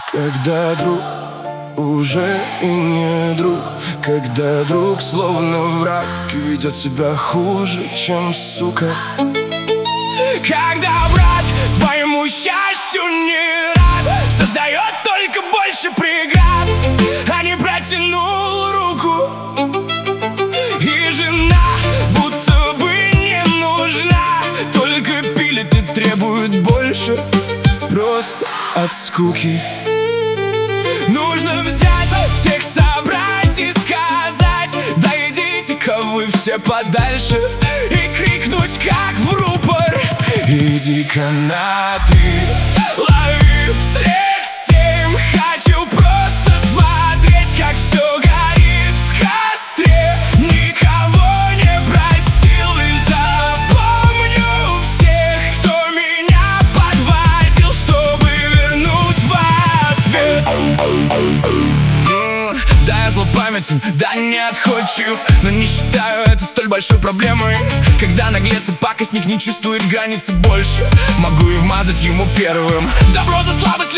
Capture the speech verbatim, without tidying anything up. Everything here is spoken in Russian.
Когда друг уже и не друг, когда друг словно враг и ведет себя хуже, чем сука. Когда брат твоему счастью не рад, создает только больше преград, а не протянул руку. И жена будто бы не нужна, только пилит и требует больше, просто от скуки. Нужно взять, всех собрать и сказать: да идите-ка вы все подальше. И крикнуть как в рупор: иди-ка на ты. Лови вслед семь, хочу просто смотреть, как все горит в костре. Никого не простил и запомню всех, кто меня подводил, чтобы вернуть в ответ. Да, я злопамятен, да, не отходчив, но не считаю это столь большой проблемой. Когда наглец и пакостник не чувствует границы больше, могу и вмазать ему первым. Добро за слабость